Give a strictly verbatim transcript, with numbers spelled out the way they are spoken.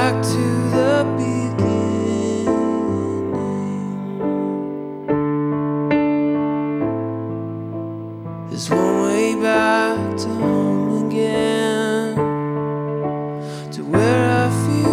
back to the beginning. There's one way back to home again, to where I feel